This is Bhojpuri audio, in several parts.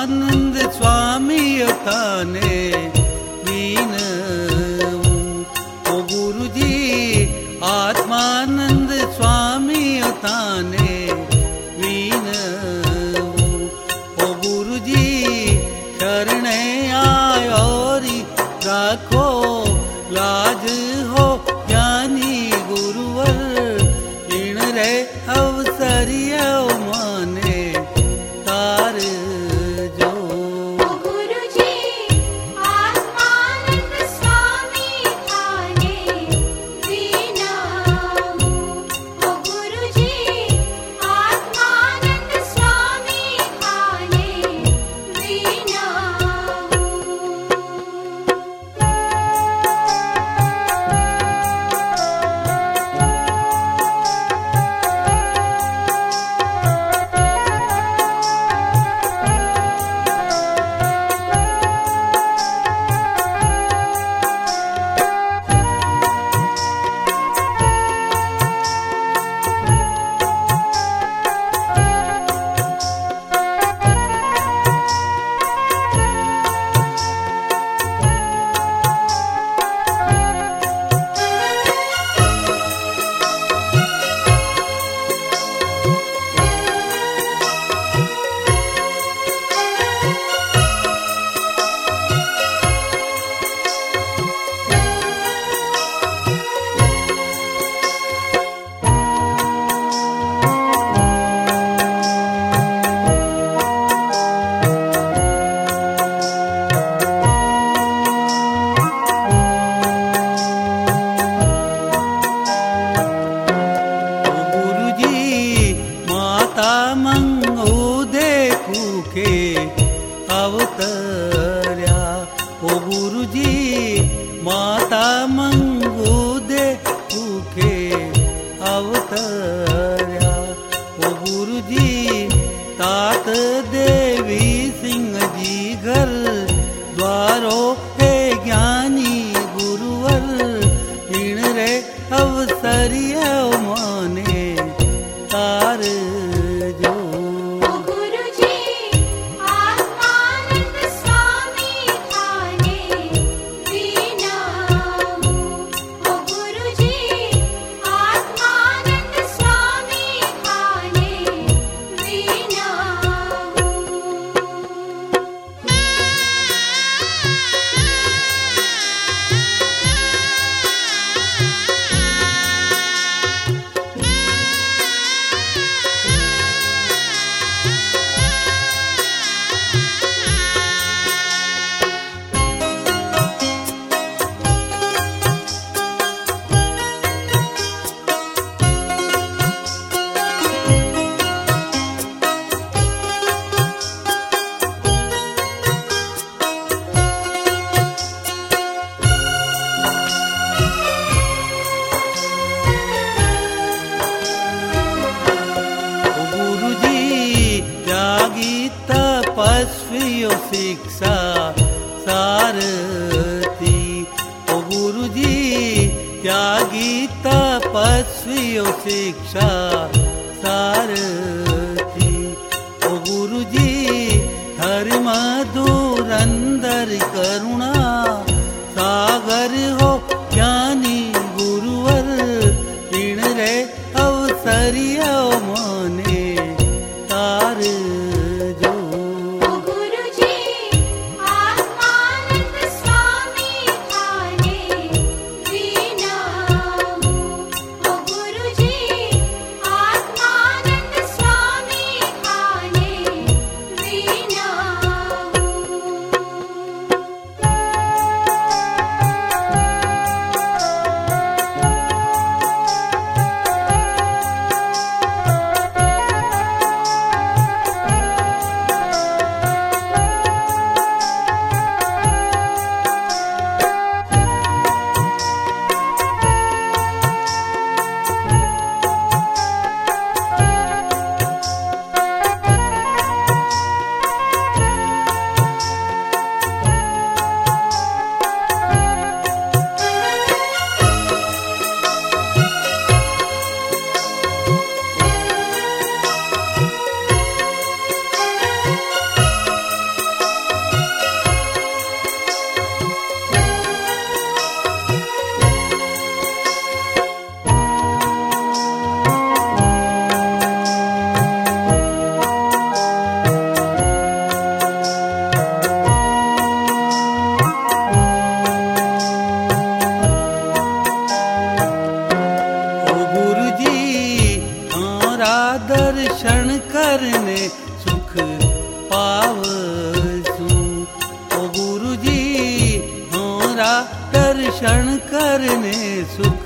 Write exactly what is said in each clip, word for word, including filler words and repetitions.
आत्मानंद स्वामी थाने वीणवूं। ओ गुरुजी आत्मानंद स्वामी थाने वीणवूं। ओ गुरुजी शरणे आयो री राखो लाज हो ज्ञानी गुरुवर। इन रे अवसरिया माने तार जो। ओ गुरुजी आत्मानंद स्वामी थाने वीणवूं। ओ गुरुजी आत्मानंद स्वामी थाने वीणवूं। अवतर्या। ओ गुरुजी माता मंगू दे भूखे अवतर्या। ओ गुरुजी तात देवी सिंह जी घर द्वारो हे ज्ञानी गुरुवर। इन रे अवसरिया माने तार जो। ओ गुरुजी आत्मानंद स्वामी थाने वीणवूं। ओ गुरुजी आत्मानंद स्वामी थाने वीणवूं। तपस्वियों शिक्षा सारथी। ओ गुरुजी त्यागी तपस्वियों शिक्षा सारथी। ओ गुरुजी धर्म धुरंधर करुणा सागर हो ज्ञानी गुरुवर। इन रे अवसरिया माने तार जो। ओ गुरुजी आत्मानंद स्वामी थाने वीणवूं। ओ गुरुजी आत्मानंद स्वामी थाने वीणवूं। पावसू। ओ गुरु जी होरा दर्शन करने सुख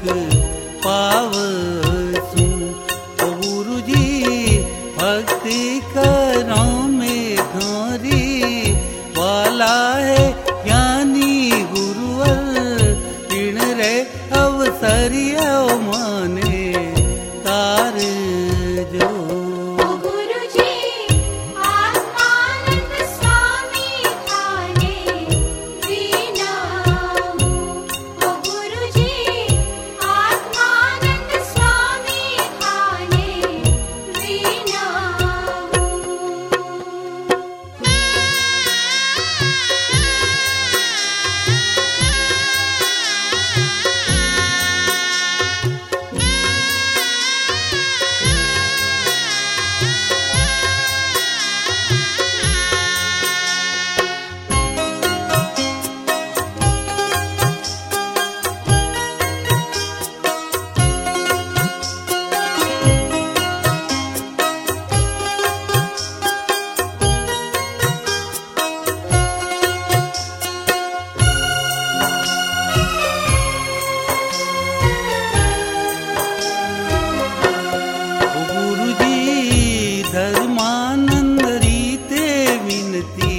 पावसू। ओ गुरु जी भक्ति करो में थारी वाला है ज्ञानी गुरुवर। ऋण रे अवसरिया माने तार जो। ओ गुरु जी आत्मानंद स्वामी थाने वीणाऊ। ओ गुरु जी आत्मानंद स्वामी थाने वीणाऊ। ओ गुरु जी धर्मानंद रीते विनती